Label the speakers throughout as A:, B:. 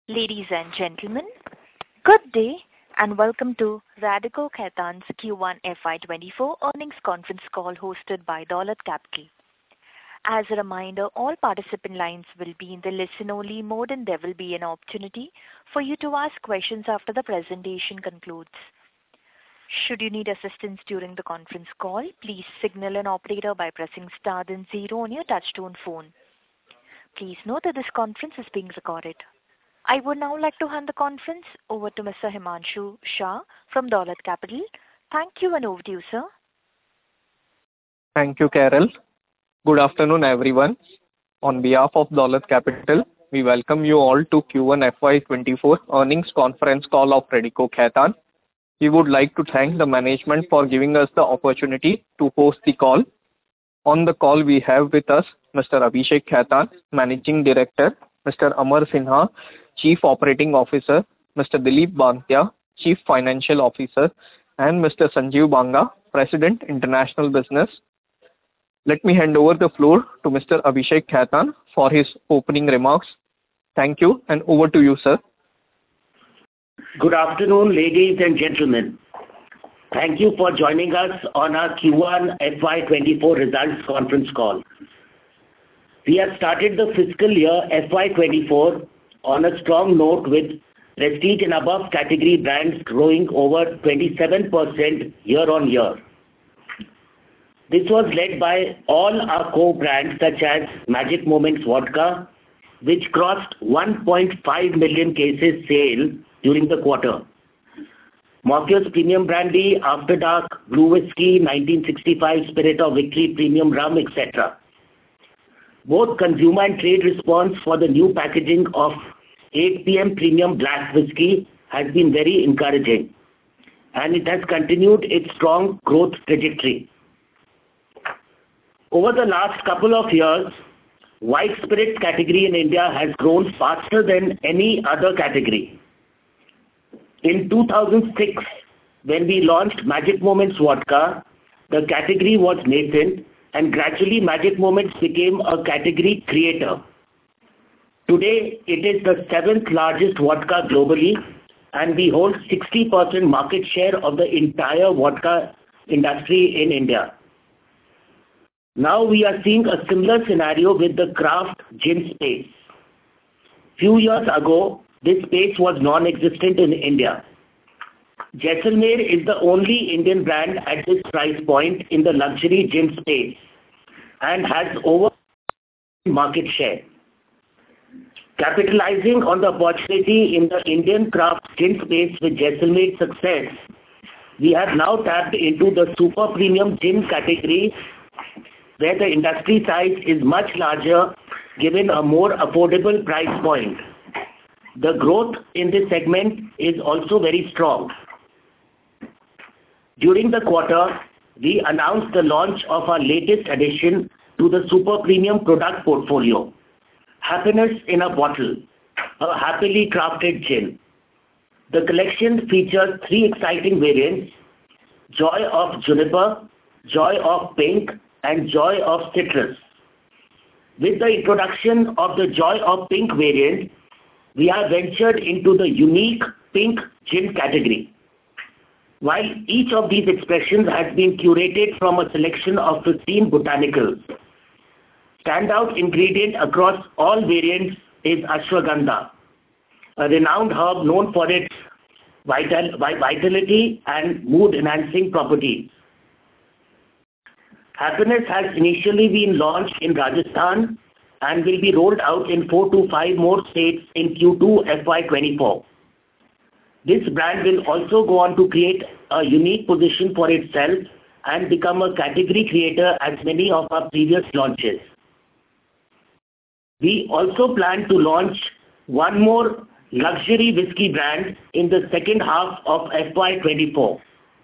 A: Ladies and gentlemen, good day and welcome to Radico Khaitan's Q1 FY24 earnings conference call hosted by Dolat Capital. As a reminder, all participant lines will be in the listen-only mode and there will be an opportunity for you to ask questions after the presentation concludes. Should you need assistance during the conference call, please signal an operator by pressing star then 0 on your touchtone phone. Please note that this conference is being recorded. I would now like to hand the conference over to Mr. Himanshu Shah from Dolat Capital. Thank you and over to you, sir.
B: Thank you, Carol. Good afternoon, everyone. On behalf of Dolat Capital, we welcome you all to Q1 FY24 earnings conference call of Radico Khaitan. We would like to thank the management for giving us the opportunity to host the call. On the call, we have with us Mr. Abhishek Khaitan, Managing Director, Mr. Amar Sinha, Chief Operating Officer, Mr. Dilip Banthiya, Chief Financial Officer, and Mr. Sanjeev Banga, President, International Business. Let me hand over the floor to Mr. Abhishek Khaitan for his opening remarks. Thank you, and over to you, sir.
C: Good afternoon, ladies and gentlemen. Thank you for joining us on our Q1 FY24 results conference call. We have started the fiscal year FY24 on a strong note with prestige and above category brands growing over 27% year-on-year. This was led by all our core brands such as Magic Moments Vodka, which crossed 1.5 million cases sale during the quarter. Morpheus Premium Brandy, After Dark, Blue Whisky, 1965, Spirit of Victory Premium Rum, etc. Both consumer and trade response for the new packaging of 8 PM Premium Black Whisky has been very encouraging, and it has continued its strong growth trajectory. Over the last couple of years, white spirits category in India has grown faster than any other category. In 2006, when we launched Magic Moments Vodka, the category was nascent and gradually Magic Moments became a category creator. Today, it is the 7th largest vodka globally and we hold 60% market share of the entire vodka industry in India. Now we are seeing a similar scenario with the craft gin space. Few years ago, this space was non-existent in India. Jaisalmer is the only Indian brand at this price point in the luxury gin space and has over market share. Capitalizing on the opportunity in the Indian craft gin space with Jaisalmer's success, we have now tapped into the super premium gin category where the industry size is much larger given a more affordable price point. The growth in this segment is also very strong. During the quarter, we announced the launch of our latest addition to the super premium product portfolio, Happiness in a Bottle, a happily crafted gin. The collection features 3 exciting variants: Joy of Juniper, Joy of Pink, and Joy of Citrus. With the introduction of the Joy of Pink variant, we have ventured into the unique pink gin category. While each of these expressions has been curated from a selection of 15 botanicals, standout ingredient across all variants is ashwagandha, a renowned herb known for its vitality and mood-enhancing properties. Happiness has initially been launched in Rajasthan and will be rolled out in 4 to 5 more states in Q2 FY24. This brand will also go on to create a unique position for itself and become a category creator as many of our previous launches. We also plan to launch one more luxury whiskey brand in the second half of FY24.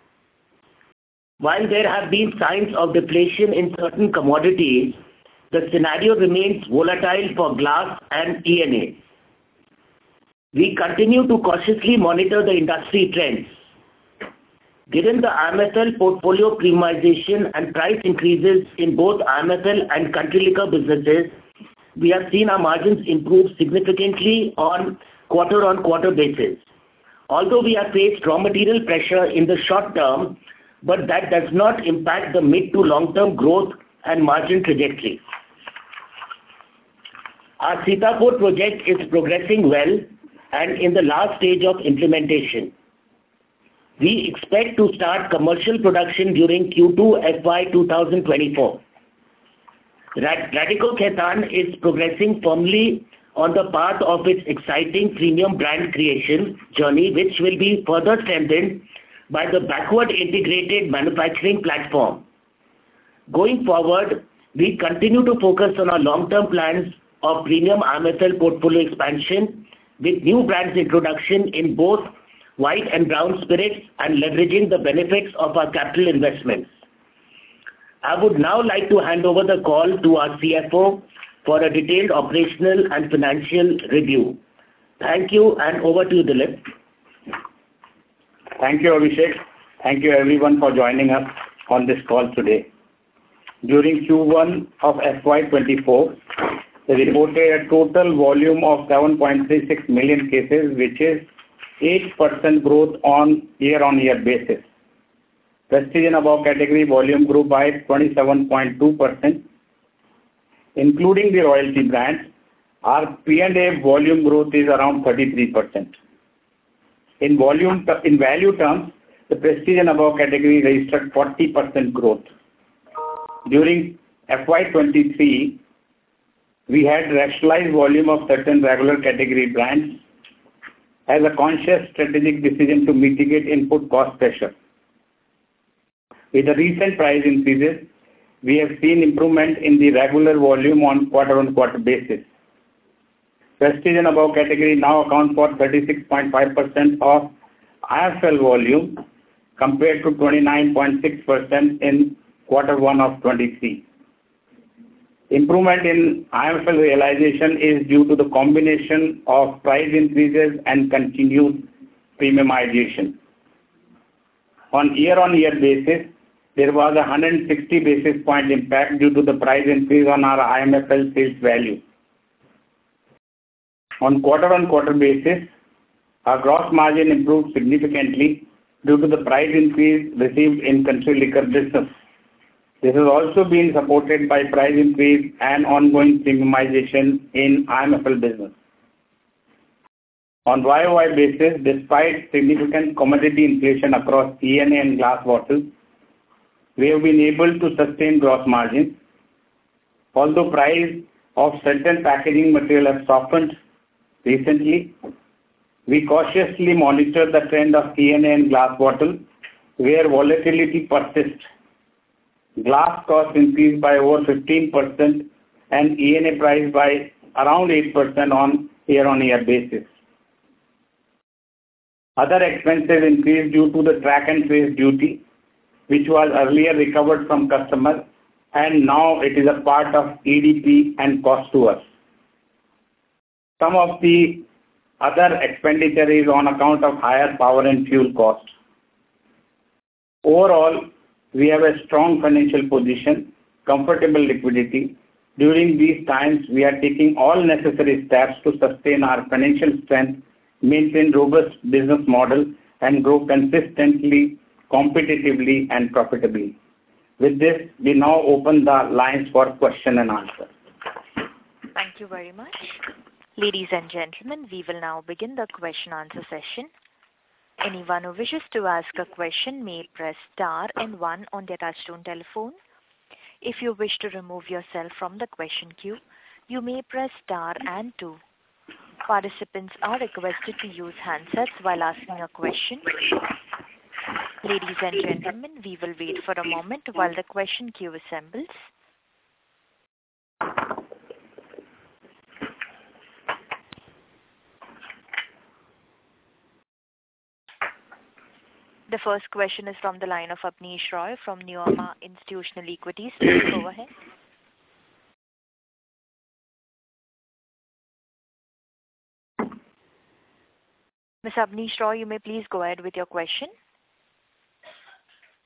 C: While there have been signs of deflation in certain commodities, the scenario remains volatile for glass and ENA. We continue to cautiously monitor the industry trends. Given the IMFL portfolio premiumization and price increases in both IMFL and country liquor businesses, we have seen our margins improve significantly on quarter-on-quarter basis. Although we have faced raw material pressure in the short term, but that does not impact the mid to long-term growth and margin trajectory. Our Sitapur project is progressing well and in the last stage of implementation. We expect to start commercial production during Q2 FY 2024. Radico Khaitan is progressing firmly on the path of its exciting premium brand creation journey, which will be further strengthened by the backward integrated manufacturing platform. Going forward, we continue to focus on our long-term plans of premium IMFL portfolio expansion with new brands introduction in both white and brown spirits and leveraging the benefits of our capital investments. I would now like to hand over the call to our CFO for a detailed operational and financial review. Thank you, and over to you, Dilip.
D: Thank you, Abhishek. Thank you everyone for joining us on this call today. During Q1 of FY24, we reported a total volume of 7.36 million cases, which is 8% growth on year-on-year basis. Prestige and above category volume grew by 27.2%. Including the royalty brands, our P&A volume growth is around 33%. In value terms, the prestige and above category registered 40% growth. During FY23, we had rationalized volume of certain regular category brands as a conscious strategic decision to mitigate input cost pressure. With the recent price increases, we have seen improvement in the regular volume on quarter-on-quarter basis. Prestige and above category now account for 36.5% of IMFL volume compared to 29.6% in Q1 of 23. Improvement in IMFL realization is due to the combination of price increases and continued premiumization. On year-on-year basis, there was a 160 basis point impact due to the price increase on our IMFL sales value. On quarter-on-quarter basis, our gross margin improved significantly due to the price increase received in country liquor business. This has also been supported by price increase and ongoing premiumization in IMFL business. On YOY basis, despite significant commodity inflation across ENA and glass bottles, we have been able to sustain gross margins. Although price of certain packaging material have softened recently, we cautiously monitor the trend of ENA and glass bottle where volatility persists. Glass cost increased by over 15% and ENA price by around 8% on year-on-year basis. Other expenses increased due to the track and trace duty, which was earlier recovered from customers and now it is a part of EDP and cost to us. Some of the other expenditure is on account of higher power and fuel costs. Overall, we have a strong financial position, comfortable liquidity. During these times, we are taking all necessary steps to sustain our financial strength, maintain robust business model, and grow consistently, competitively, and profitably. With this, we now open the lines for question and answer.
A: Thank you very much. Ladies and gentlemen, we will now begin the question-answer session. Anyone who wishes to ask a question may press star and one on their touchtone telephone. If you wish to remove yourself from the question queue, you may press star and two. Participants are requested to use handsets while asking a question. Ladies and gentlemen, we will wait for a moment while the question queue assembles. The first question is from the line of Abneesh Roy from Nuvama Institutional Equities. Please go ahead. Ms. Abneesh Roy, you may please go ahead with your question.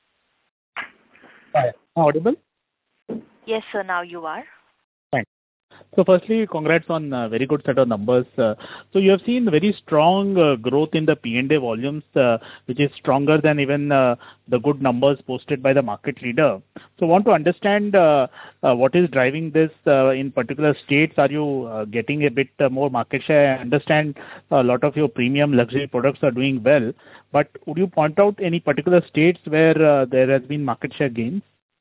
E: Hi, audible?
A: Yes, sir, now you are.
E: Fine. So firstly, congrats on a very good set of numbers. So you have seen very strong growth in the P&A volumes, which is stronger than even the good numbers posted by the market leader. So want to understand what is driving this in particular states. Are you getting a bit more market share? I understand a lot of your premium luxury products are doing well, but would you point out any particular states where there has been market share gains?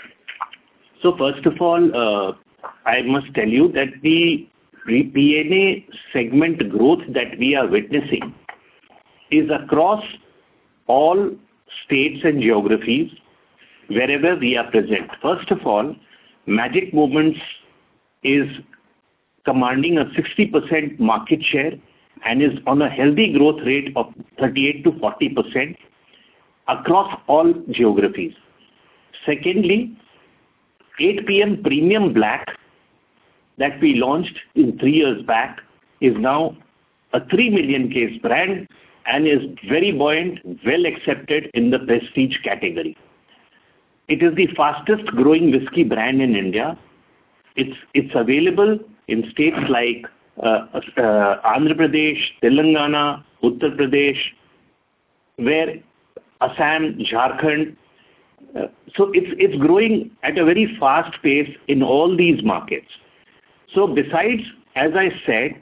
C: So first of all, I must tell you that the P&A segment growth that we are witnessing is across all states and geographies wherever we are present. First of all, Magic Moments is commanding a 60% market share and is on a healthy growth rate of 38 to 40% across all geographies. Secondly, 8 PM Premium Black that we launched in 3 years back is now a 3 million case brand and is very buoyant, well accepted in the prestige category. It is the fastest growing whiskey brand in India. It's available in states like Andhra Pradesh, Telangana, Uttar Pradesh, where Assam, Jharkhand. So it's growing at a very fast pace in all these markets. So besides, as I said,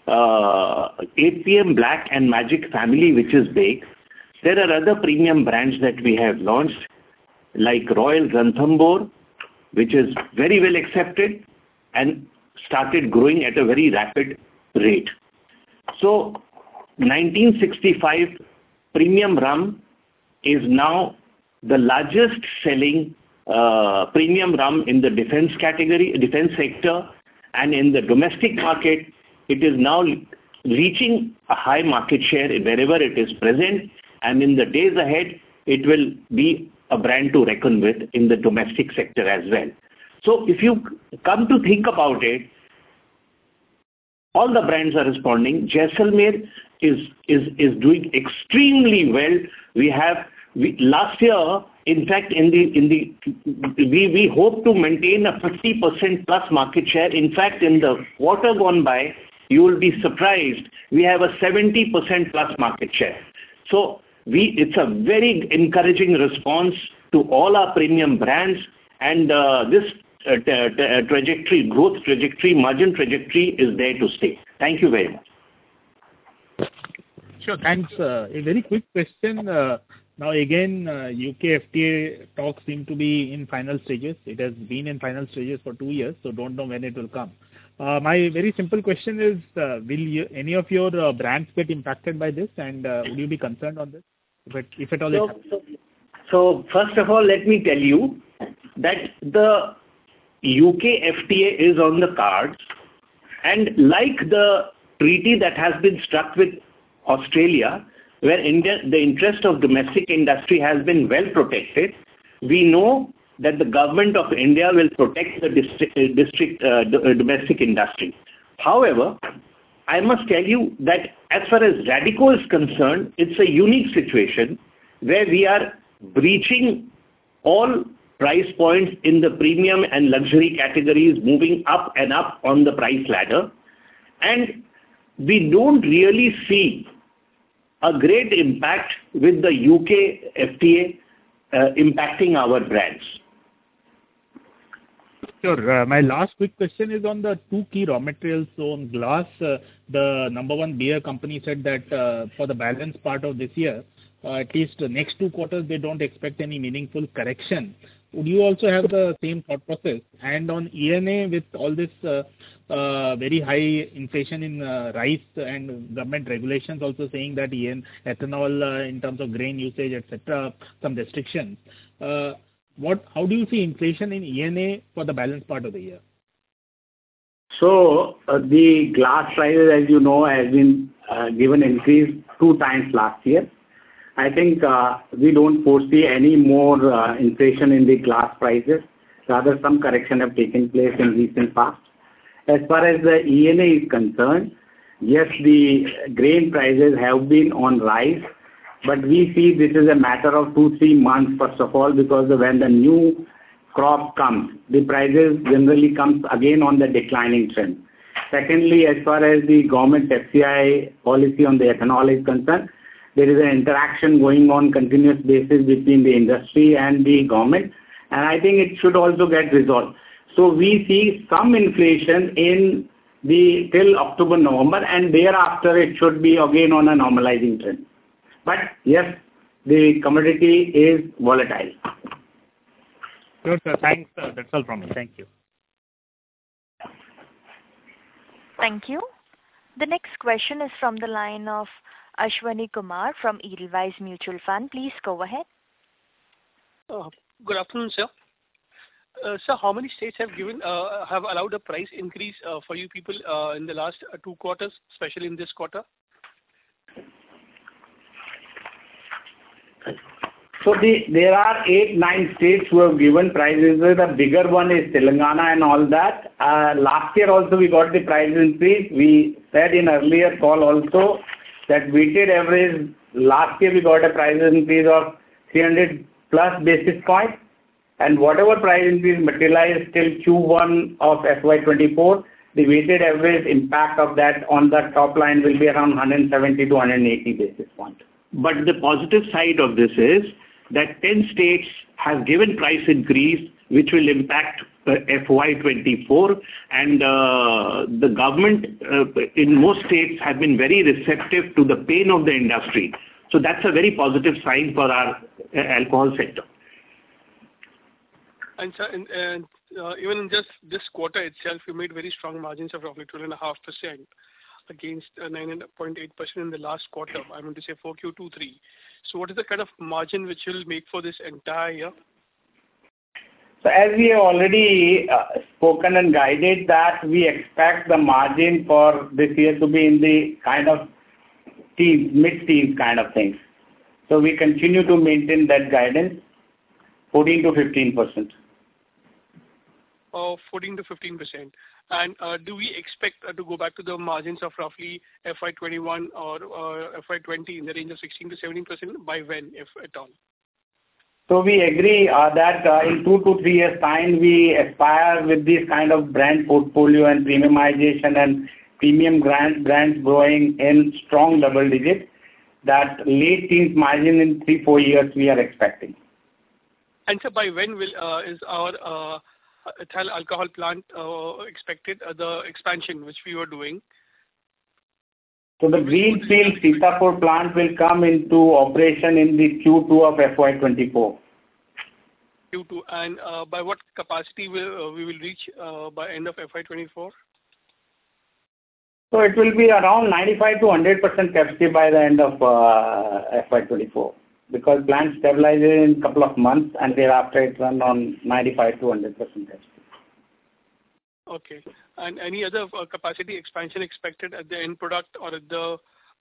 C: 8 PM Black and Magic Family, which is big, there are other premium brands that we have launched, like Royal Ranthambore, which is very well accepted and started growing at a very rapid rate. So 1965 Premium Rum is now the largest selling premium rum in the defense sector, and in the domestic market, it is now reaching a high market share wherever it is present, and in the days ahead, it will be a brand to reckon with in the domestic sector as well. So if you come to think about it, all the brands are responding. Jaisalmer is doing extremely well. Last year, in fact, we hope to maintain a 50% plus market share. In fact, in the quarter gone by, you will be surprised, we have a 70% plus market share. So it's a very encouraging response to all our premium brands, and this growth trajectory, margin trajectory is there to stay. Thank you very much.
E: Sure, thanks. A very quick question. Now again, UK FTA talks seem to be in final stages. It has been in final stages for 2 years, so don't know when it will come. My very simple question is, will any of your brands get impacted by this, and would you be concerned on this, if at all it happens?
C: So first of all, let me tell you that the UK FTA is on the cards, and like the treaty that has been struck with Australia, where the interest of domestic industry has been well protected, we know that the government of India will protect the domestic industry. However, I must tell you that as far as Radico is concerned, it's a unique situation where we are breaching all price points in the premium and luxury categories, moving up and up on the price ladder, and we don't really see a great impact with the UK FTA impacting our brands.
E: Sure. My last quick question is on the 2 key raw materials. So on glass, the number one beer company said that for the balance part of this year, at least the next 2 quarters, they don't expect any meaningful correction. Would you also have the same thought process? And on ENA, with all this very high inflation in rice and government regulations also saying that ethanol in terms of grain usage, etc., some restrictions. How do you see inflation in ENA for the balance part of the year?
D: So the glass prices, as you know, has been given increase 2 times last year. I think we don't foresee any more inflation in the glass prices. Rather, some correction have taken place in recent past. As far as the ENA is concerned, yes, the grain prices have been on rise, but we see this is a matter of 2-3 months, first of all, because when the new crop comes, the prices generally comes again on the declining trend. Secondly, as far as the government FCI policy on the ethanol is concerned, there is an interaction going on continuous basis between the industry and the government, and I think it should also get resolved. So we see some inflation in the till October, November, and thereafter it should be again on a normalizing trend. But yes, the commodity is volatile.
E: Good, sir. Thanks. That's all from me. Thank you.
A: Thank you. The next question is from the line of Ashwani Kumar from Edelweiss Mutual Fund. Please go ahead.
F: Good afternoon, sir. Sir, how many states have allowed a price increase for you people in the last 2 quarters, especially in this quarter?
D: So there are 8-9 states who have given prices. The bigger one is Telangana and all that. Last year also we got the price increase. We said in earlier call also that weighted average last year we got a price increase of 300 plus basis points, and whatever price increase materialized till Q1 of FY24, the weighted average impact of that on the top line will be around 170 to 180 basis points.
C: But the positive side of this is that 10 states have given price increase which will impact FY24, and the government in most states have been very receptive to the pain of the industry. So that's a very positive sign for our alcohol sector.
F: And sir, even in just this quarter itself, you made very strong margins of roughly 12.5% against 9.8% in the last quarter. I mean to say 4Q23. So what is the kind of margin which you'll make for this entire year?
D: So as we have already spoken and guided that we expect the margin for this year to be in the kind of teens, mid-teens kind of things. So we continue to maintain that guidance, 14 to 15%.
F: 14 to 15%. And do we expect to go back to the margins of roughly FY21 or FY20 in the range of 16 to 17% by when, if at all?
D: So we agree that in 2 to 3 years' time, we aspire with this kind of brand portfolio and premiumization and premium brands growing in strong double digits, that late teens margin in 3-4 years we are expecting.
F: And so by when is our ethyl alcohol plant expected, the expansion which we were doing?
D: So the greenfield Sitapur plant will come into operation in the Q2 of FY24.
F: Q2, and by what capacity we will reach by end of FY24?
D: So it will be around 95 to 100% capacity by the end of FY24, because plant stabilizes in a couple of months and thereafter it runs on 95 to 100% capacity.
F: Okay. And any other capacity expansion expected at the end product or at the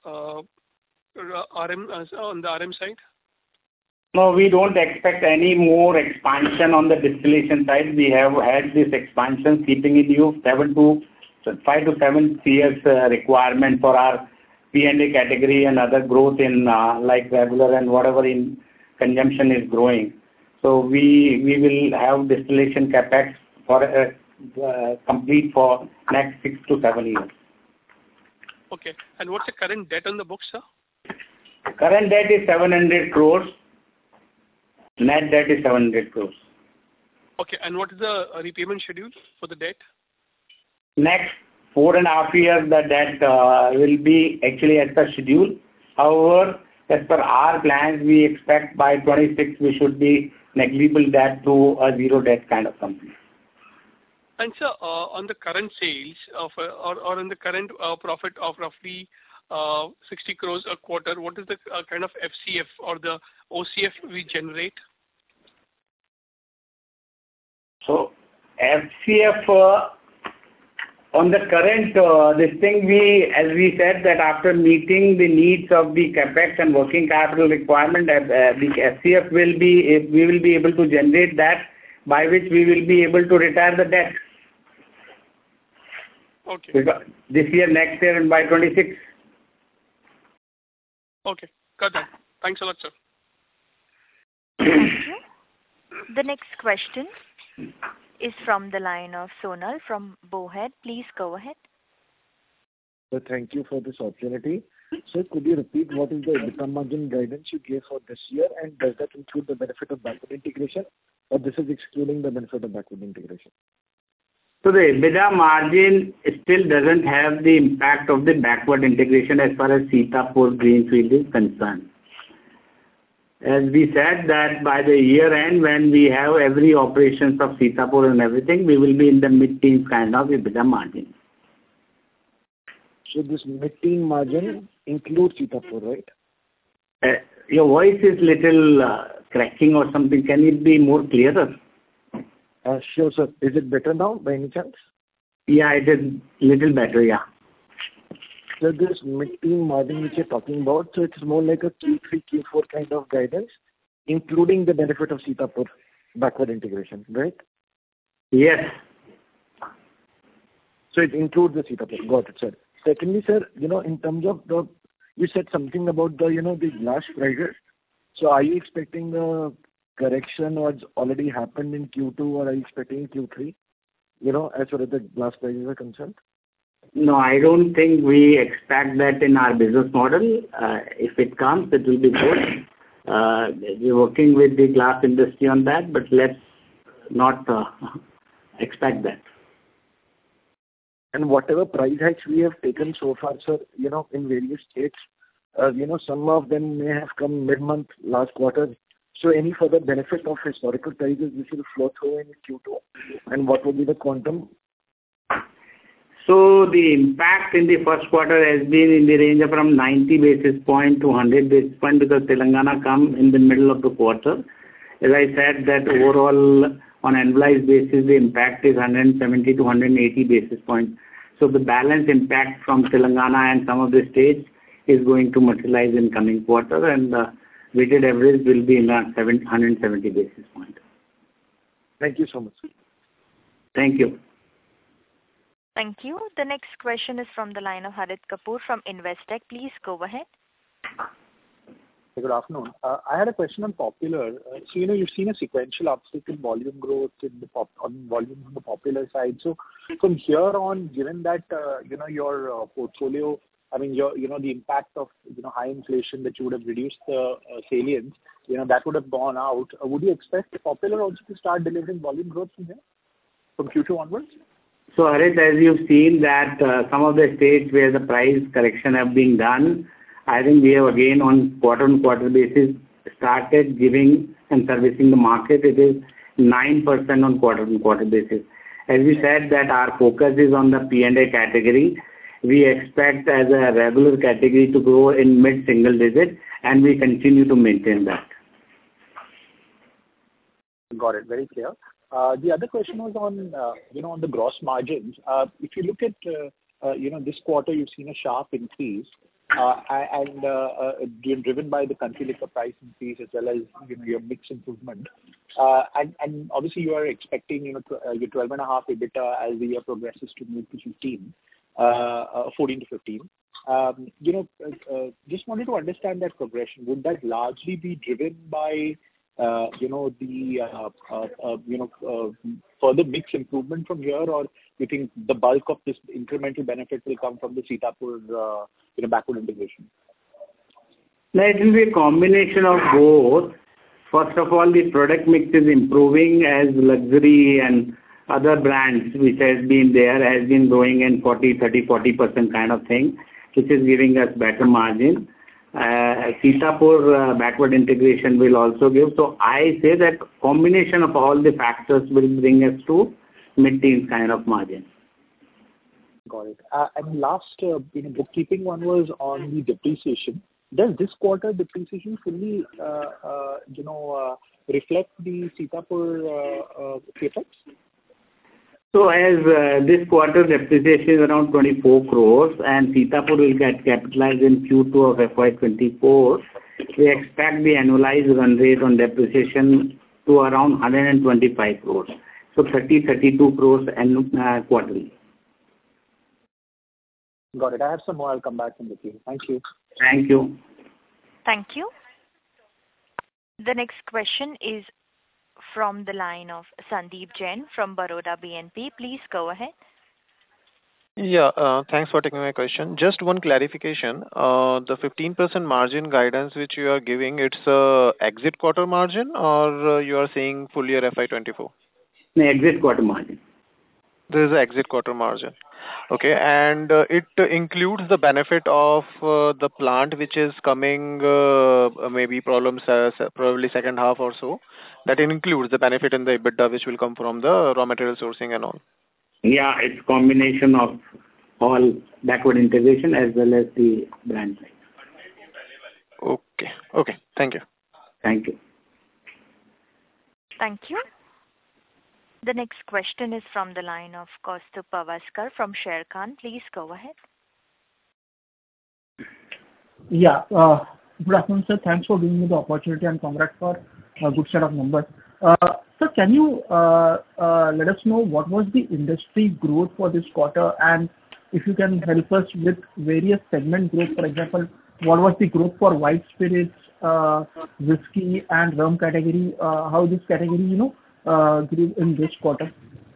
F: RM on the RM side?
D: No, we don't expect any more expansion on the distillation side. We have had this expansion keeping in view 5 to 7 years requirement for our P&A category and other growth in like regular and whatever in consumption is growing. So we will have distillation capex for complete for next 6 to 7 years.
F: Okay. And what's the current debt on the books, sir?
D: Current debt is 700 crores. Net debt is 700 crores.
F: Okay. And what is the repayment schedule for the debt?
D: Next 4.5 years, the debt will be actually as per schedule. However, as per our plans, we expect by 26 we should be negligible debt to a zero debt kind of company.
F: And sir, on the current sales of or on the current profit of roughly 60 crores a quarter, what is the kind of FCF or the OCF we generate?
D: So FCF on the current this thing, as we said that after meeting the needs of the capex and working capital requirement, the FCF we will be able to generate that, by which we will be able to retire the debt.
F: Okay.
D: Because this year, next year, and by 26.
F: Okay, got that. Thanks a lot, sir.
A: Thank you. The next question is from the line of Sonal from Bowhead. Please go ahead.
G: So thank you for this opportunity. Sir, could you repeat what is the EBITDA margin guidance you gave for this year, and does that include the benefit of backward integration, or this is excluding the benefit of backward integration?
D: So the EBITDA margin still doesn't have the impact of the backward integration as far as Sitapur Greenfield is concerned. As we said that by the year end, when we have every operations of Sitapur and everything, we will be in the mid-teens kind of EBITDA margin.
G: So this mid-teen margin includes Sitapur, right?
D: Your voice is little cracking or something. Can it be more clearer?
G: Sure, sir. Is it better now by any chance?
D: Yeah, it is little better, yeah.
G: So this mid-teen margin which you're talking about, so it's more like a Q3, Q4 kind of guidance, including the benefit of Sitapur backward integration, right?
D: Yes.
G: So it includes the Sitapur. Got it, sir. Secondly, sir, in terms of you said something about the glass prices. So are you expecting a correction or it's already happened in Q2, or are you expecting Q3, as far as the glass prices are concerned?
D: No, I don't think we expect that in our business model. If it comes, it will be good. We're working with the glass industry on that, but let's not expect that.
G: And whatever price hikes we have taken so far, sir, in various states, some of them may have come mid-month, last quarter. So any further benefit of historical prices which will flow through in Q2? And what will be the quantum?
D: So the impact in the first quarter has been in the range of around 90 basis point to 100 basis point because Telangana come in the middle of the quarter. As I said that overall on annualized basis the impact is 170 to 180 basis points. So the balance impact from Telangana and some of the states is going to materialize in coming quarter, and weighted average will be in 170 basis points.
G: Thank you so much.
D: Thank you.
A: Thank you. The next question is from the line of Harit Kapoor from Investec. Please go ahead.
E: Good afternoon. I had a question on Popular. So, you've seen a sequential uptick in volume growth on volume on the Popular side. So, from here on, given that, your portfolio, the impact of, high inflation that you would have reduced the salience, that would have gone out. Would you expect Popular also to start delivering volume growth from here, from Q2 onwards?
D: So, Harit, as you've seen that some of the states where the price correction have been done, I think we have again on quarter-on-quarter basis started giving and servicing the market. It is 9% on quarter-on-quarter basis. As we said that our focus is on the P&A category. We expect as a regular category to grow in mid-single digit, and we continue to maintain that.
E: Got it. Very clear. The other question was on, on the gross margins. If you look at, this quarter, you've seen a sharp increase, and driven by the country liquor price increase as well as, your mix improvement. And obviously you are expecting, your 12.5 EBITDA as the year progresses to move to 14 to 15. Just wanted to understand that progression. Would that largely be driven by further mix improvement from here, or you think the bulk of this incremental benefit will come from the Sitapur, backward integration?
D: No, it will be a combination of both. First of all, the product mix is improving as luxury and other brands which has been growing in 40% kind of thing, which is giving us better margin. Sitapur backward integration will also give. So I say that combination of all the factors will bring us to mid-teens kind of margin.
E: Got it. And last, bookkeeping one was on the depreciation. Does this quarter depreciation fully, reflect the Sitapur CapEx?
D: So as this quarter depreciation is around 24 crores and Sitapur will get capitalized in Q2 of FY24, we expect the annualized run rate on depreciation to around 125 crores. So 32 crores quarterly.
E: Got it. I have some more. I'll come back in the queue. Thank you.
D: Thank you.
A: Thank you. The next question is from the line of Sandeep Jain from Baroda BNP. Please go ahead.
H: Yeah, thanks for taking my question. Just one clarification. The 15% margin guidance which you are giving, it's exit quarter margin or you are saying full year FY24?
D: The exit quarter margin.
H: There is an exit quarter margin. Okay, and it includes the benefit of the plant which is coming, maybe probably second half or so. That includes the benefit in the EBITDA which will come from the raw material sourcing and all.
D: Yeah, it's combination of all backward integration as well as the brand side.
H: Okay. Thank you.
D: Thank you.
A: Thank you. The next question is from the line of Kaustubh Pawaskar from Sharekhan. Please go ahead.
I: Yeah. Good afternoon, sir. Thanks for giving me the opportunity and congrats for a good set of numbers. Sir, can you let us know what was the industry growth for this quarter? And if you can help us with various segment growth, for example, what was the growth for white spirits, whiskey and rum category? How this category, grew in this quarter?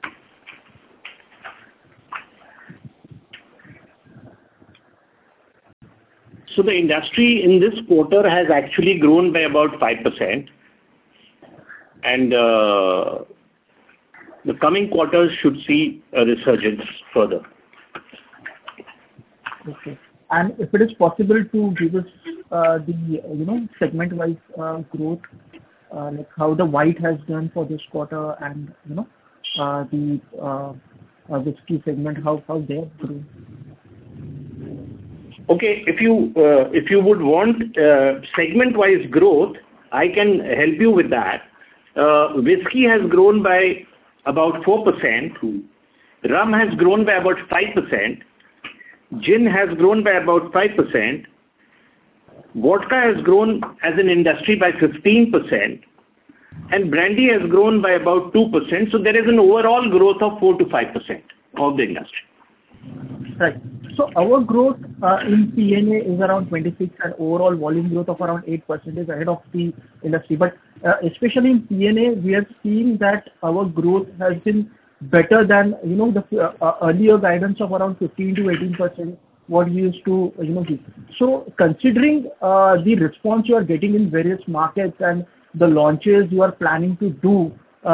C: So the industry in this quarter has actually grown by about 5%. And the coming quarters should see a resurgence further.
I: Okay. And if it is possible to give us the segment-wise growth, like how the white has done for this quarter and the whiskey segment, how they have grown.
C: Okay, if you would want segment-wise growth, I can help you with that. Whiskey has grown by about 4%. Rum has grown by about 5%. Gin has grown by about 5%. Vodka has grown as an industry by 15%. And brandy has grown by about 2%. So there is an overall growth of 4 to 5% of the industry.
I: Right. So our growth in P&A is around 26 and overall volume growth of around 8% is ahead of the industry. But especially in P&A, we are seeing that our growth has been better than the earlier guidance of around 15 to 18% what we used to give. So considering the response you are getting in various markets and the launches you are planning to do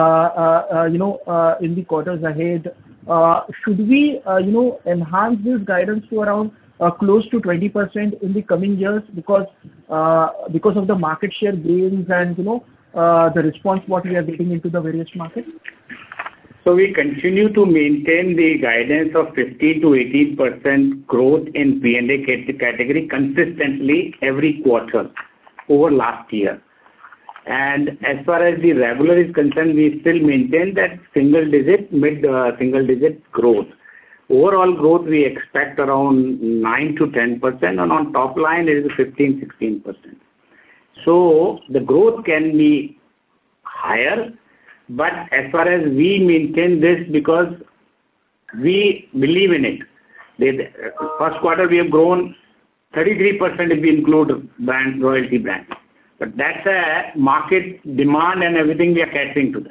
I: in the quarters ahead, should we enhance this guidance to around close to 20% in the coming years because of the market share gains and the response what we are getting into the various markets?
D: So we continue to maintain the guidance of 15 to 18% growth in P&A category consistently every quarter over last year. And as far as the regular is concerned, we still maintain that mid-single-digit growth. Overall growth we expect around 9 to 10%, and on top line it is 15-16%. So the growth can be higher, but as far as we maintain this because we believe in it. The first quarter we have grown 33% if we include royalty brands. But that's a market demand and everything we are catering to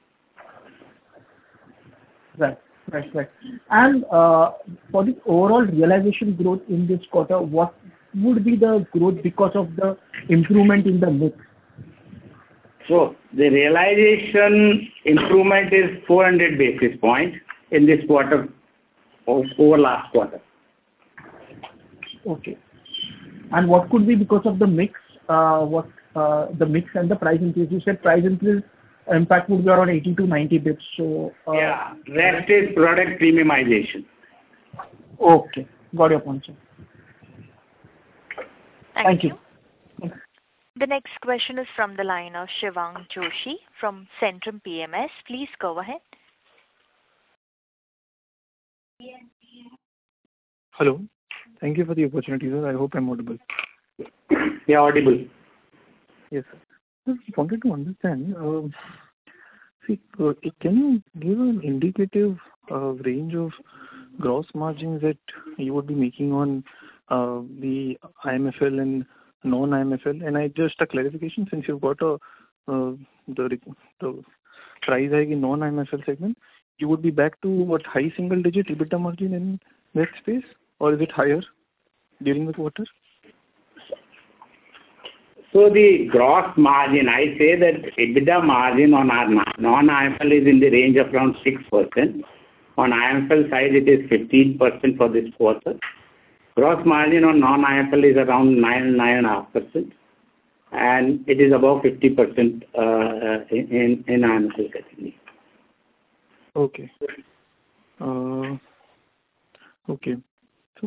D: that.
I: Right. And for the overall realization growth in this quarter, what would be the growth because of the improvement in the mix?
D: So the realization improvement is 400 basis points in this quarter over last quarter.
I: Okay. And what could be because of the mix? The mix and the price increase? You said price increase impact would be around 80 to 90 bits. So
D: yeah, rest is product premiumization.
I: Okay, got your point, sir.
A: Thank you. The next question is from the line of Shivang Joshi from Centrum PMS. Please go ahead.
J: Hello. Thank you for the opportunity, sir. I hope I'm audible.
D: Yeah, audible.
J: Yes, sir. I wanted to understand, can you give an indicative range of gross margins that you would be making on the IMFL and non-IMFL? And just a clarification, since you've got the price hike in non-IMFL segment, you would be back to what high single-digit EBITDA margin in that space, or is it higher during the quarter?
D: So the gross margin, I say that EBITDA margin on our non-IMFL is in the range of around 6%. On IMFL side, it is 15% for this quarter. Gross margin on non-IMFL is around 9.5%, and it is above 50% in IMFL category.
J: Okay. Okay. So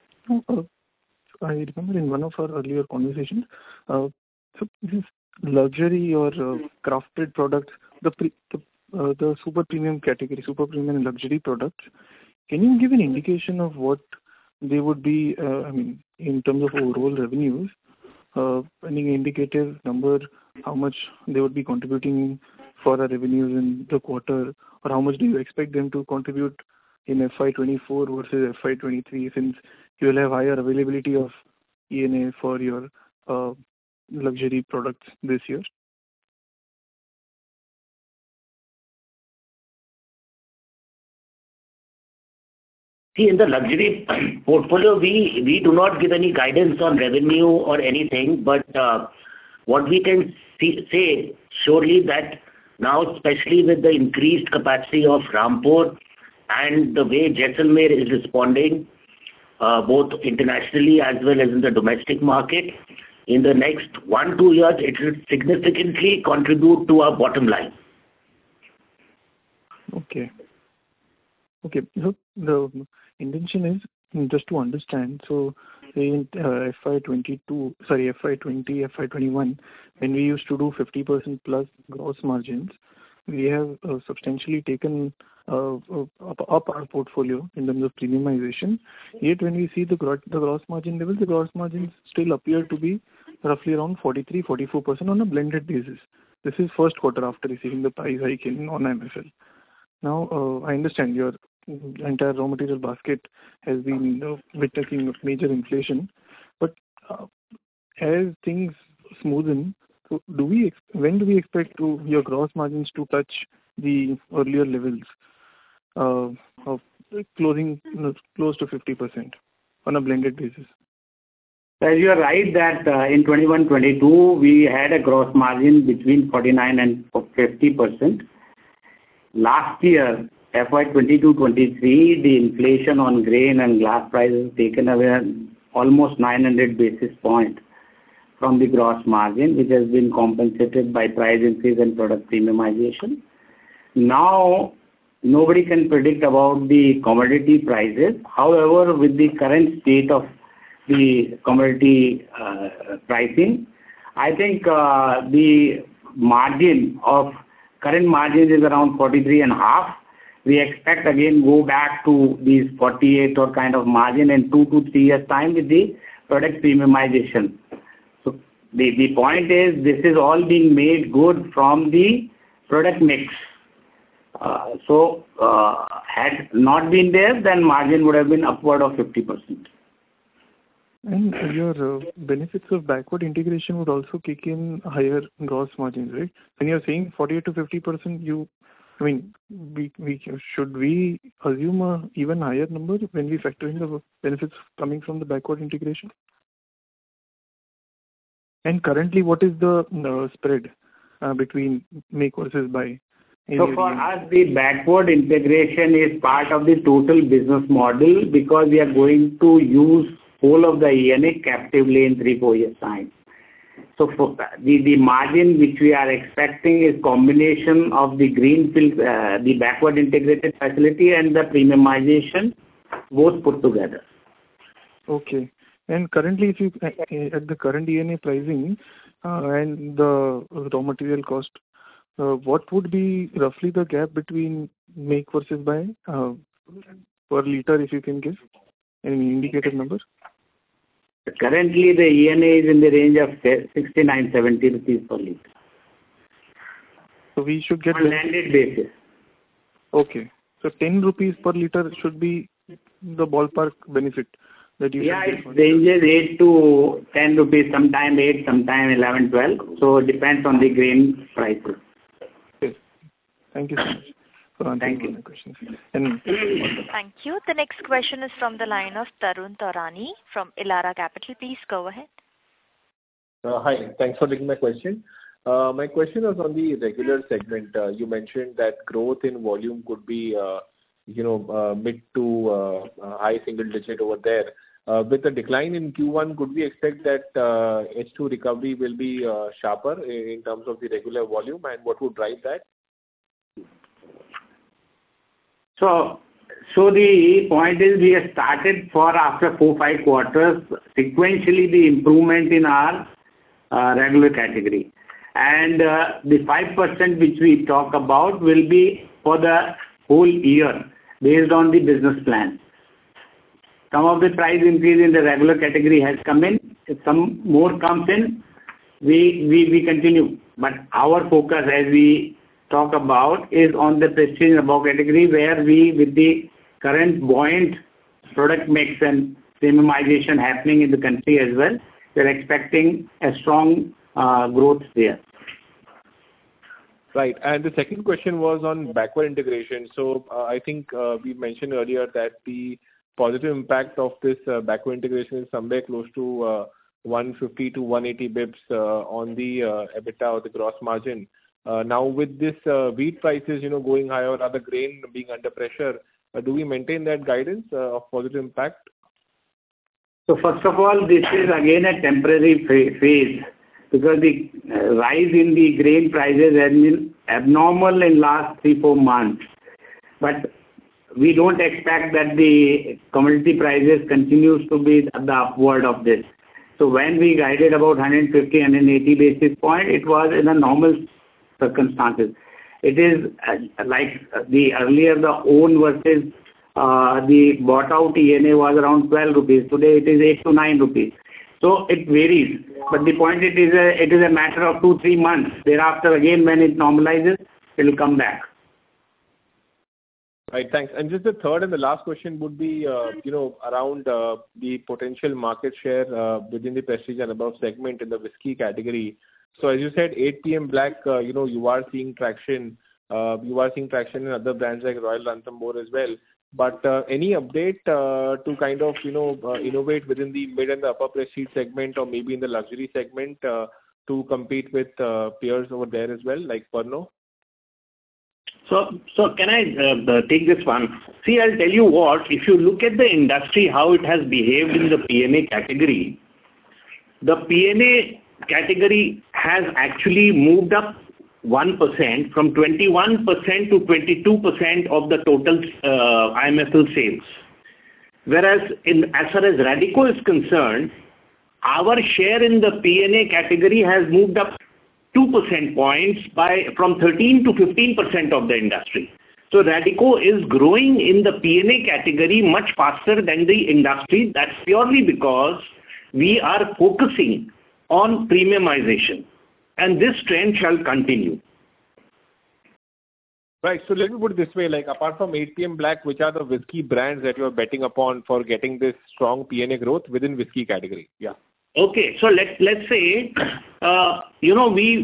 J: I remember in one of our earlier conversations, so this luxury or crafted products, the super premium category, super premium and luxury products, can you give an indication of what they would be, in terms of overall revenues, any indicative number, how much they would be contributing for our revenues in the quarter, or how much do you expect them to contribute in FY24 versus FY23, since you will have higher availability of ENA for your luxury products this year?
C: See, in the luxury portfolio, we do not give any guidance on revenue or anything, but what we can say surely that now, especially with the increased capacity of Rampur and the way Jaisalmer is responding, both internationally as well as in the domestic market, in the next 1-2 years, it will significantly contribute to our bottom line.
J: Okay. So the intention is just to understand. So in FY20, FY21, when we used to do 50% plus gross margins, we have substantially taken up our portfolio in terms of premiumization. Yet when we see the gross margin levels, the gross margins still appear to be roughly around 43-44% on a blended basis. This is first quarter after receiving the price hike in non-IMFL. Now, I understand your entire raw material basket has been witnessing major inflation, but as things smoothen, so when do we expect your gross margins to touch the earlier levels of closing close to 50% on a blended basis?
D: As you are right that in 21-22 we had a gross margin between 49 and 50%. Last year, FY 22-23, the inflation on grain and glass prices taken away almost 900 basis points from the gross margin, which has been compensated by price increase and product premiumization. Now, nobody can predict about the commodity prices. However, with the current state of the commodity pricing, I think the current margin is around 43.5. We expect again go back to these 48 or kind of margin in 2 to 3 years time with the product premiumization. So the point is this is all being made good from the product mix. Had not been there, then margin would have been upward of 50%.
J: And your benefits of backward integration would also kick in higher gross margins, right? When you're saying 48 to 50%, should we assume a even higher number when we factor in the benefits coming from the backward integration? And currently, what is the spread between make versus buy?
D: So for us, the backward integration is part of the total business model because we are going to use whole of the ENA captively in 3-4 years time. So for the margin which we are expecting is combination of the greenfield, the backward integrated facility and the premiumization, both put together.
J: Okay. And currently, if you at the current ENA pricing and the raw material cost, what would be roughly the gap between make versus buy per liter, if you can give any indicated number?
D: Currently, the ENA is in the range of 69-70 rupees per liter.
J: So we should get
D: on landed basis.
J: Okay. So 10 rupees per liter should be the ballpark benefit that you should get.
D: It ranges 8 to 10 rupees, sometime 8, sometime 11, 12. So it depends on the grain prices.
J: Okay. Thank you so much. for answering my questions. And
A: Thank you. The next question is from the line of Tarun Taurani from Elara Capital. Please go ahead.
K: Hi. Thanks for taking my question. My question is on the regular segment. You mentioned that growth in volume could be, mid to high single digit over there. With the decline in Q1, could we expect that H2 recovery will be sharper in terms of the regular volume, and what would drive that?
D: So the point is we have started for after 4-5 quarters sequentially the improvement in our regular category. And the 5% which we talk about will be for the whole year based on the business plan. Some of the price increase in the regular category has come in. If some more comes in, we continue. But our focus, as we talk about, is on the prestige and above category, where we, with the current buoyant product mix and premiumization happening in the country as well, we're expecting a strong growth there.
K: Right. And the second question was on backward integration. So I think we mentioned earlier that the positive impact of this backward integration is somewhere close to 150 to 180 bips on the EBITDA or the gross margin. Now with this wheat prices, going higher or other grain being under pressure, do we maintain that guidance of positive impact?
D: So first of all, this is again a temporary phase because the rise in the grain prices has been abnormal in last 3-4 months. But we don't expect that the commodity prices continues to be the upward of this. So when we guided about 150-180 basis point, it was in a normal circumstances. It is like the earlier the own versus the bought out ENA was around 12 rupees. Today it is 8 to 9 rupees. So it varies. But the point it is a matter of 2-3 months. Thereafter again when it normalizes, it will come back.
K: Right, thanks. And just the third and the last question would be, around the potential market share within the prestige and above segment in the whiskey category. So as you said, 8 PM Black, you are seeing traction. You are seeing traction in other brands like Royal Ranthambore as well. But any update to kind of, innovate within the mid and the upper prestige segment or maybe in the luxury segment to compete with peers over there as well, like Pernod?
C: So can I take this one? See, I'll tell you what, if you look at the industry, how it has behaved in the P&A category, the P&A category has actually moved up 1% from 21% to 22% of the total IMFL sales. Whereas as far as Radico is concerned, our share in the P&A category has moved up 2% points from 13 to 15% of the industry. So Radico is growing in the P&A category much faster than the industry. That's purely because we are focusing on premiumization, and this trend shall continue.
K: Right. So let me put it this way, like apart from 8 PM Black, which are the whiskey brands that you are betting upon for getting this strong P&A growth within whiskey category? Yeah.
C: Okay, so let's say, we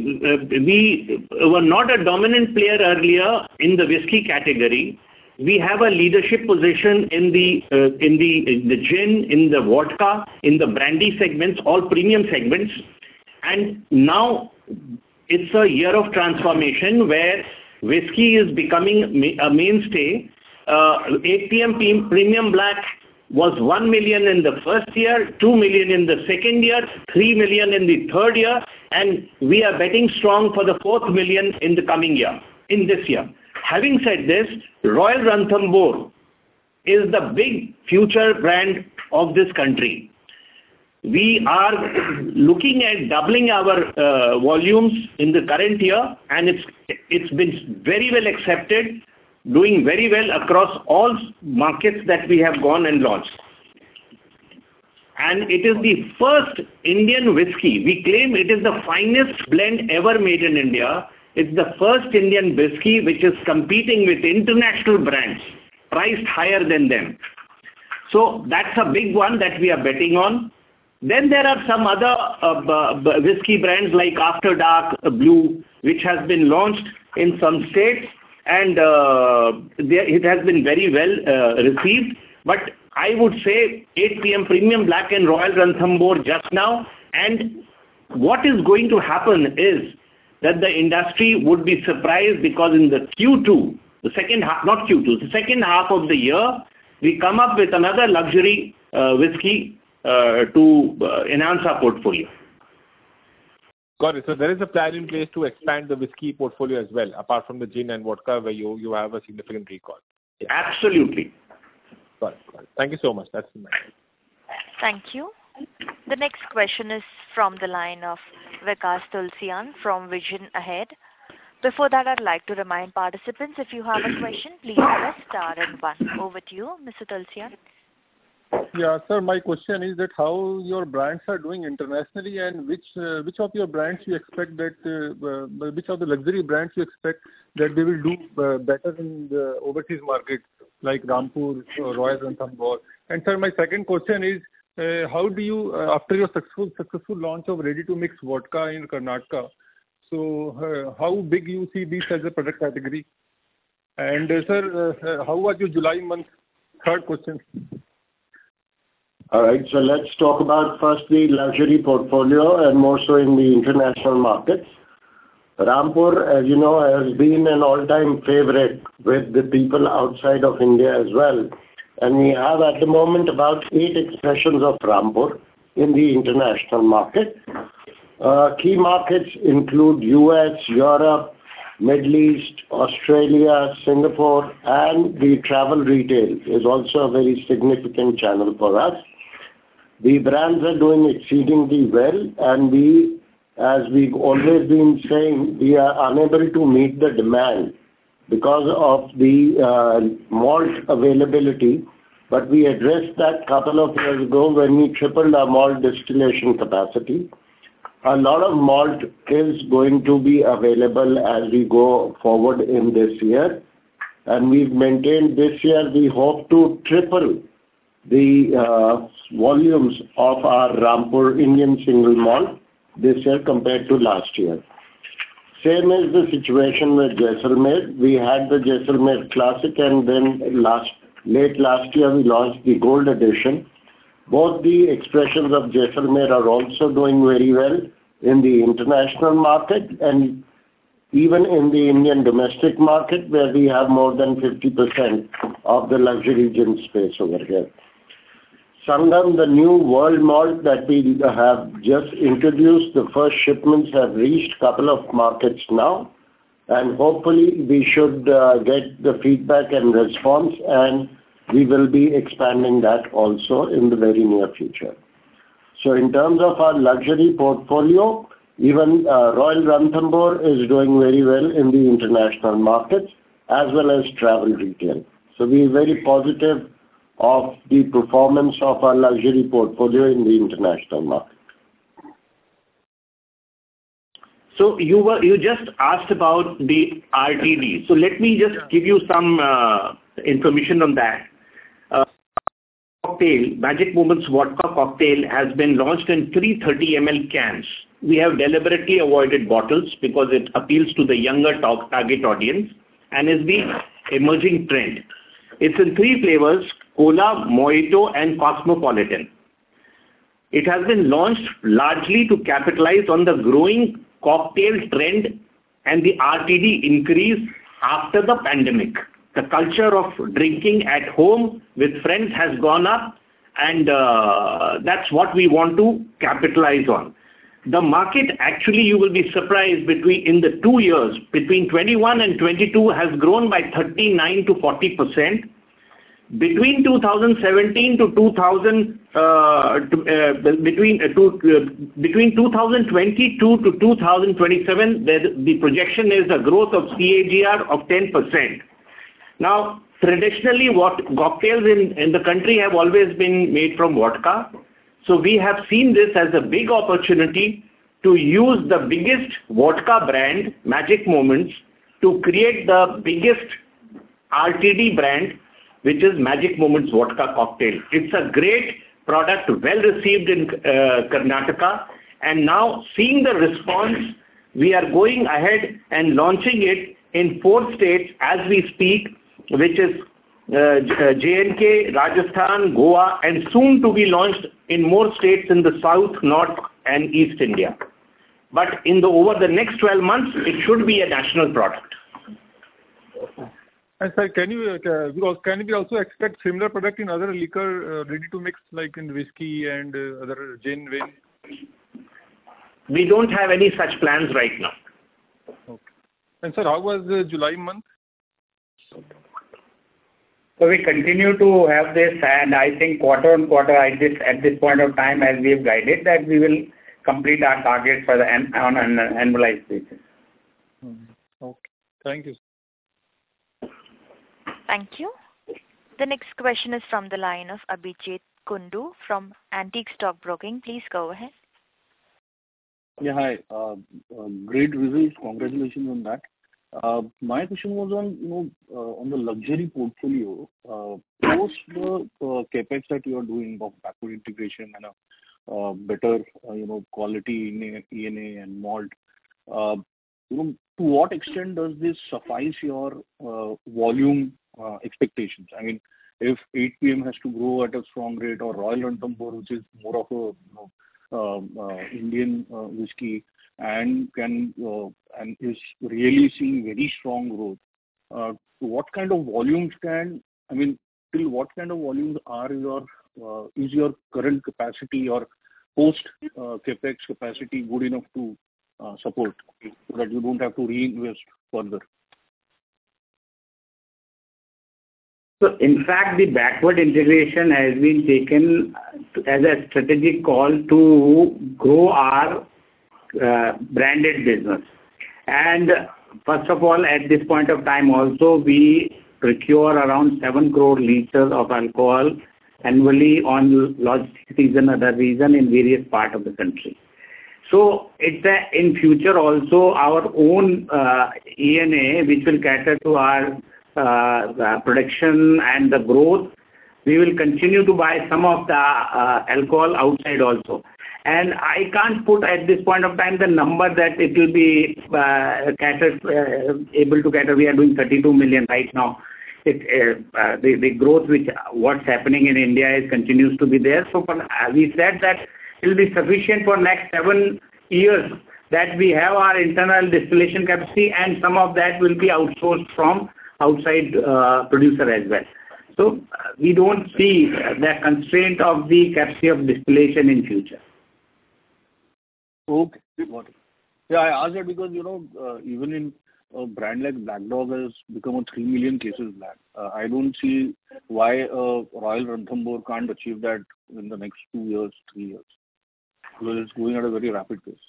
C: were not a dominant player earlier in the whiskey category. We have a leadership position in the gin, in the vodka, in the brandy segments, all premium segments. And now it's a year of transformation where whiskey is becoming a mainstay. 8 PM Premium Black was 1 million in the first year, 2 million in the second year, 3 million in the third year, and we are betting strong for the 4th million in the coming year, in this year. Having said this, Royal Ranthambore is the big future brand of this country. We are looking at doubling our volumes in the current year, and it's been very well accepted, doing very well across all markets that we have gone and launched. And it is the first Indian whiskey. We claim it is the finest blend ever made in India. It's the first Indian whiskey which is competing with international brands, priced higher than them. So that's a big one that we are betting on. Then there are some other whiskey brands like After Dark Blue, which has been launched in some states, and it has been very well received. But I would say 8 PM Premium Black and Royal Ranthambore just now, and what is going to happen is that the industry would be surprised because in the Q2, the second half of the year, we come up with another luxury whiskey to enhance our portfolio.
K: Got it. So there is a plan in place to expand the whiskey portfolio as well, apart from the gin and vodka, where you have a significant recall.
C: Absolutely.
K: Got it. Thank you so much. That's my question.
A: Thank you. The next question is from the line of Vikas Tulsian from Vision Ahead. Before that, I'd like to remind participants, if you have a question, please press star and 1. Over to you, Mr. Tulsian.
L: Yeah, sir, my question is that how your brands are doing internationally, and which of your brands you expect that, which of the luxury brands you expect that they will do better in the overseas market, like Rampur, Royal Ranthambore. And sir, my second question is, how do you, after your successful launch of ready-to-mix vodka in Karnataka, so how big you see this as a product category? And sir, how was your July month? Third question.
M: All right, so let's talk about first the luxury portfolio and more so in the international markets. Rampur, as you know, has been an all-time favorite with the people outside of India as well. And we have at the moment about 8 expressions of Rampur in the international market. Key markets include US, Europe, Middle East, Australia, Singapore, and the travel retail is also a very significant channel for us. The brands are doing exceedingly well, and we, as we've always been saying, we are unable to meet the demand because of the malt availability, but we addressed that couple of years ago when we tripled our malt distillation capacity. A lot of malt is going to be available as we go forward in this year, and we've maintained this year we hope to triple the volumes of our Rampur Indian single malt this year compared to last year. Same is the situation with Jaisalmer. We had the Jaisalmer Classic, and then late last year we launched the Gold Edition. Both the expressions of Jaisalmer are also doing very well in the international market and even in the Indian domestic market, where we have more than 50% of the luxury gin space over here. Sangam, the new world malt that we have just introduced, the first shipments have reached a couple of markets now, and hopefully we should get the feedback and response, and we will be expanding that also in the very near future. So in terms of our luxury portfolio, even Royal Ranthambore is doing very well in the international markets as well as travel retail. So we are very positive of the performance of our luxury portfolio in the international market.
C: So you just asked about the RTD. So let me just give you some information on that. Cocktail, Magic Moments Vodka Cocktail has been launched in 330 ml cans. We have deliberately avoided bottles because it appeals to the younger target audience and is the emerging trend. It's in 3 flavors, Cola, Mojito and Cosmopolitan. It has been launched largely to capitalize on the growing cocktail trend and the RTD increase after the pandemic. The culture of drinking at home with friends has gone up, and that's what we want to capitalize on. The market, actually, you will be surprised, in the 2 years, between 21 and 22 has grown by 39 to 40%. Between 2017 to 2022 to 2027, the projection is a growth of CAGR of 10%. Now, traditionally, what cocktails in the country have always been made from vodka. So we have seen this as a big opportunity to use the biggest vodka brand, Magic Moments, to create the biggest RTD brand, which is Magic Moments Vodka Cocktail. It's a great product, well received in Karnataka, and now seeing the response, we are going ahead and launching it
D: in 4 states as we speak, which is J&K, Rajasthan, Goa, and soon to be launched in more states in the south, north, and east India. But over the next 12 months, it should be a national product.
L: And sir, can we also expect similar product in other liquor ready to mix like in whiskey and other gin, wine?
D: We don't have any such plans right now.
L: Okay. And sir, how was the July month?
D: So we continue to have this, and I think quarter on quarter at this point of time, as we have guided, that we will complete our target for on an annualized basis.
L: Okay. Thank you.
A: Thank you. The next question is from the line of Abhijeet Kundu from Antique Stock Broking. Please go ahead.
N: Yeah, hi. Great results. Congratulations on that. My question was on the luxury portfolio. Post the capex that you are doing of backward integration and a better quality in ENA and malt, to what extent does this suffice your volume expectations? I mean, if 8 PM has to grow at a strong rate, or Royal Ranthambore, which is more of a Indian whiskey, and is really seeing very strong growth, what kind of volumes till what kind of volumes is your current capacity or post capex capacity good enough to support, so that you don't have to reinvest further?
D: So in fact, the backward integration has been taken as a strategic call to grow our branded business. And first of all, at this point of time also, we procure around 7 crore liters of alcohol annually on logistic season, other reason in various parts of the country. So it's in future also our own ENA, which will cater to our production and the growth. We will continue to buy some of the alcohol outside also. And I can't put at this point of time the number that it will be able to cater. We are doing 32 million right now. The growth what's happening in India continues to be there. So we said that it will be sufficient for next 7 years that we have our internal distillation capacity, and some of that will be outsourced from outside producer as well. So we don't see the constraint of the capacity of distillation in future.
N: Okay, got it. Yeah, I asked that because even in a brand like Black Dog has become a 3 million cases black. I don't see why Royal Ranthambore can't achieve that in the next 2 years, 3 years, because it's going at a very rapid pace.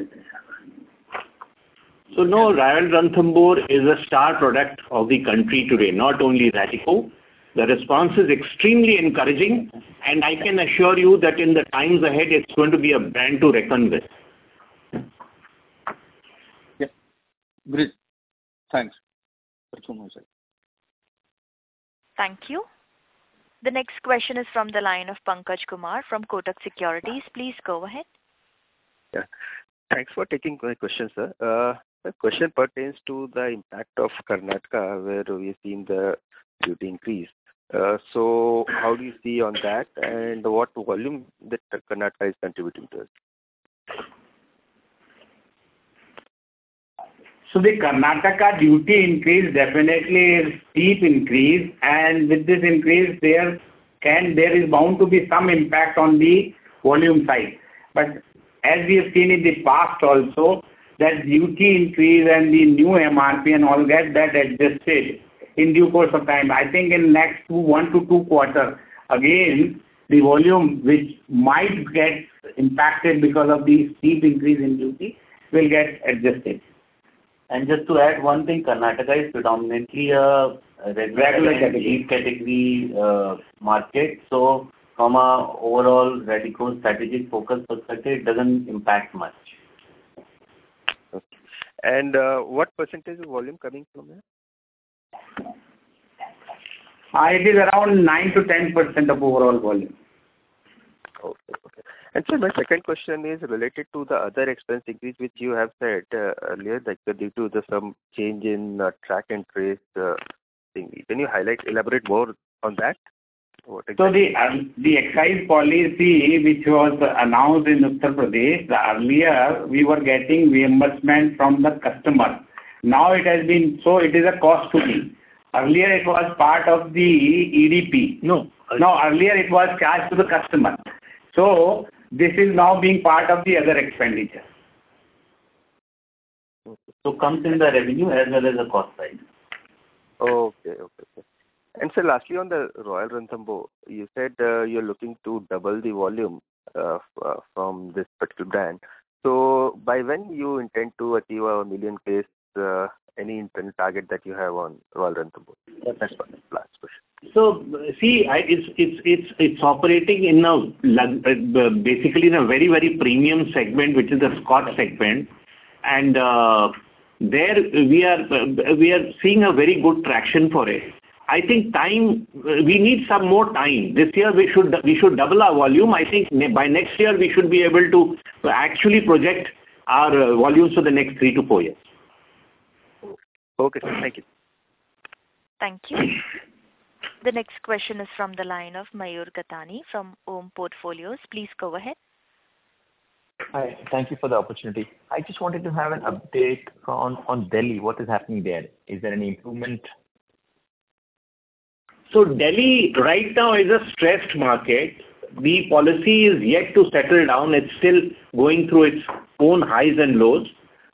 D: So no, Royal Ranthambore is a star product of the country today, not only Radico. The response is extremely encouraging, and I can assure you that in the times ahead, it's going to be a brand to reckon with.
N: Yeah, great. Thanks. That's all my side.
A: Thank you. The next question is from the line of Pankaj Kumar from Kotak Securities. Please go ahead.
O: Yeah. Thanks for taking my question, sir. The question pertains to the impact of Karnataka, where we've seen the duty increase. So how do you see on that, and what volume that Karnataka is contributing to us?
D: So the Karnataka duty increase definitely is steep increase, and with this increase there is bound to be some impact on the volume side. But as we have seen in the past also, that duty increase and the new MRP and all that adjusted in due course of time. I think in next 1 to 2 quarters, again, the volume which might get impacted because of the steep increase in duty will get adjusted.
P: And just to add one thing, Karnataka is predominantly a regular category market. So from a overall Radico strategic focus perspective, it doesn't impact much.
O: Okay. And what percentage of volume coming from there?
D: It is around 9 to 10% of overall volume.
O: Okay. And so my second question is related to the other expense increase, which you have said earlier, like due to some change in track and trace thing. Can you elaborate more on that?
D: So the excise policy which was announced in Uttar Pradesh, earlier we were getting reimbursement from the customer. Now it is a cost to me. Earlier it was part of the EDP. No, earlier it was charged to the customer. So this is now being part of the other expenditure.
P: So comes in the revenue as well as the cost side.
O: Okay. And so lastly, on the Royal Ranthambore, you said you're looking to double the volume from this particular brand. So by when you intend to achieve a million case, any internal target that you have on Royal Ranthambore? That's my last question.
C: So see, it's operating in basically in a very, very premium segment, which is the Scotch segment, and there we are seeing a very good traction for it. I think we need some more time. This year we should double our volume. I think by next year we should be able to actually project our volumes for the next 3 to 4 years.
O: Okay, sir. Thank you.
A: Thank you. The next question is from the line of Mayur Gatani from Om Portfolios. Please go ahead.
Q: Hi. Thank you for the opportunity. I just wanted to have an update on Delhi. What is happening there? Is there any improvement?
C: So Delhi right now is a stressed market. The policy is yet to settle down. It's still going through its own highs and lows.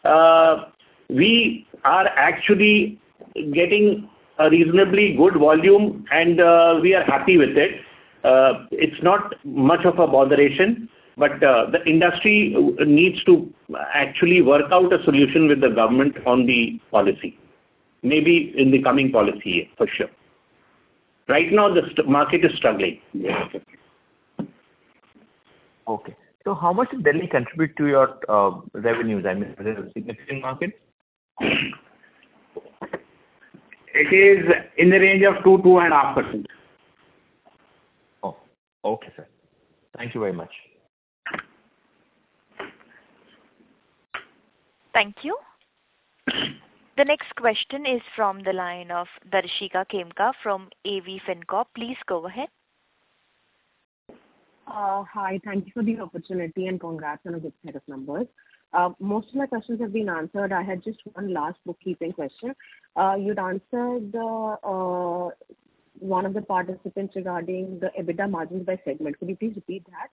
C: We are actually getting a reasonably good volume, and we are happy with it. It's not much of a botheration, but the industry needs to actually work out a solution with the government on the policy. Maybe in the coming policy year, for sure. Right now, the market is struggling. Yeah.
Q: Okay. So how much does Delhi contribute to your revenues? I mean, is it a significant market?
D: It is in the range of 2.5%.
Q: Oh, okay, sir. Thank you very much.
A: Thank you. The next question is from the line of Darshika Khemka from AV FinCorp. Please go ahead.
R: Hi, thank you for the opportunity and congrats on a good set of numbers. Most of my questions have been answered. I had just one last bookkeeping question. You'd answered one of the participants regarding the EBITDA margins by segment. Could you please repeat that?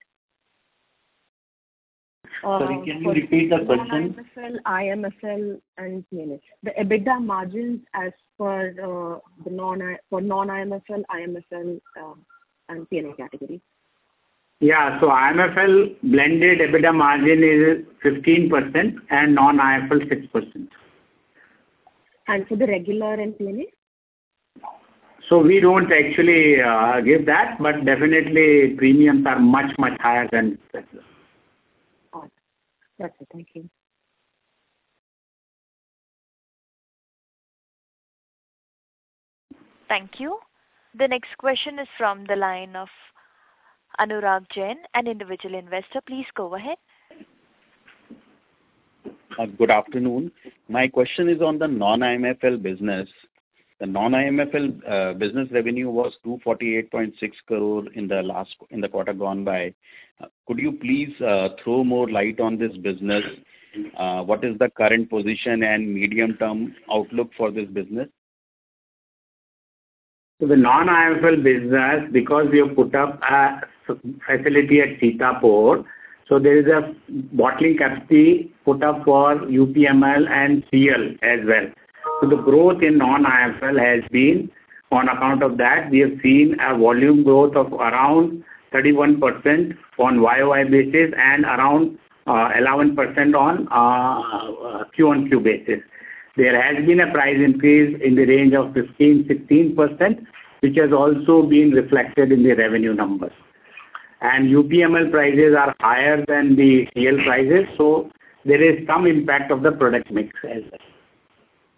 P: Sorry, can you repeat the question?
R: IMFL and PNA. The EBITDA margins as per non-IMFL, IMFL, and PNA category.
D: Yeah, so IMFL blended EBITDA margin is 15% and non-IMFL 6%.
R: And for the regular and PNA?
D: So we don't actually give that, but definitely premiums are much, much higher than regular.
R: That's it. Thank you.
A: Thank you. The next question is from the line of Anurag Jain, an individual investor. Please go ahead.
S: Good afternoon. My question is on the non-IMFL business. The non-IMFL business revenue was 248.6 crore in the quarter gone by. Could you please throw more light on this business? What is the current position and medium-term outlook for this business?
D: So the non-IMFL business, because we have put up a facility at Sitapur, so there is a bottling capacity put up for UPML and CL as well. So the growth in non-IMFL has been on account of that. We have seen a volume growth of around 31% on YOY basis and around 11% on Q-on-Q basis. There has been a price increase in the range of 15-16%, which has also been reflected in the revenue numbers. And UPML prices are higher than the CL prices, so there is some impact of the product mix as well.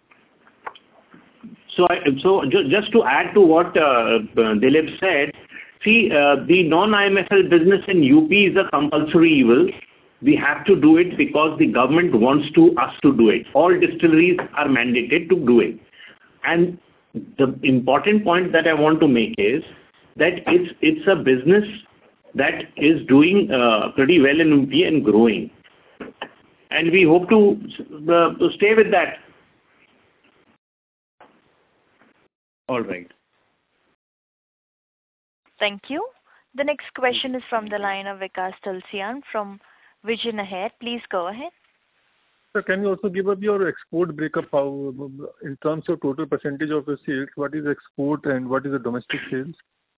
C: So just to add to what Dilip said, See, the non-IMFL business in UP is a compulsory evil. We have to do it because the government wants us to do it. All distilleries are mandated to do it. And the important point that I want to make is that it's a business that is doing pretty well in UP and growing. And we hope to stay with that.
S: All right.
A: Thank you. The next question is from the line of Vikas Tulsian from Vision Ahead. Please go ahead.
L: Sir, can you also give up your export breakup, how, in terms of total percentage of the sales, what is export and what is the domestic sales?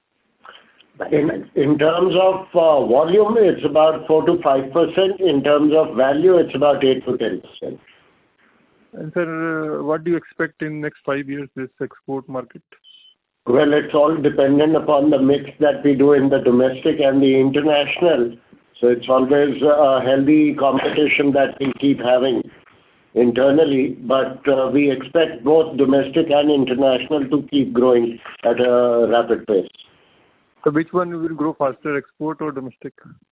M: In terms of volume, it's about 4 to 5%. In terms of value, it's about 8 to 10%.
L: And sir, what do you expect in next 5 years, this export market?
M: Well, it's all dependent upon the mix that we do in the domestic and the international. So it's always a healthy competition that we keep having internally. But we expect both domestic and international to keep growing at a rapid pace.
L: So which one will grow faster, export or domestic?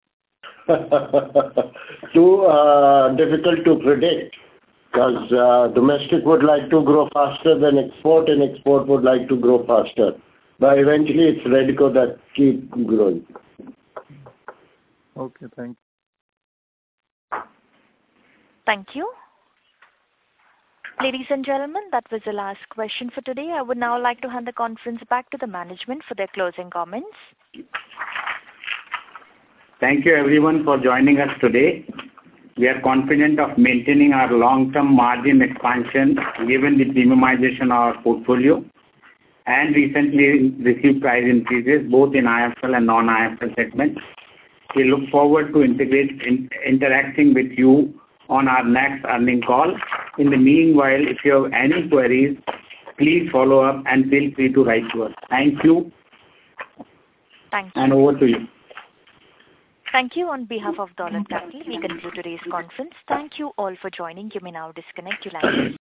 M: Too difficult to predict. Because domestic would like to grow faster than export, and export would like to grow faster. But eventually, it's Radico that keep growing.
L: Okay, thank
A: you. Thank you. Ladies and gentlemen, that was the last question for today. I would now like to hand the conference back to the management for their closing comments.
D: Thank you everyone for joining us today. We are confident of maintaining our long-term margin expansion given the premiumization of our portfolio and recently received price increases both in IMFL and non-IMFL segments. We look forward to interacting with you on our next earnings call. In the meanwhile, if you have any queries, please follow up and feel free to write to us. Thank you.
A: Thank you.
D: And over to you.
A: Thank you. On behalf of Dolat Capital, we conclude today's conference. Thank you all for joining. You may now disconnect your lines.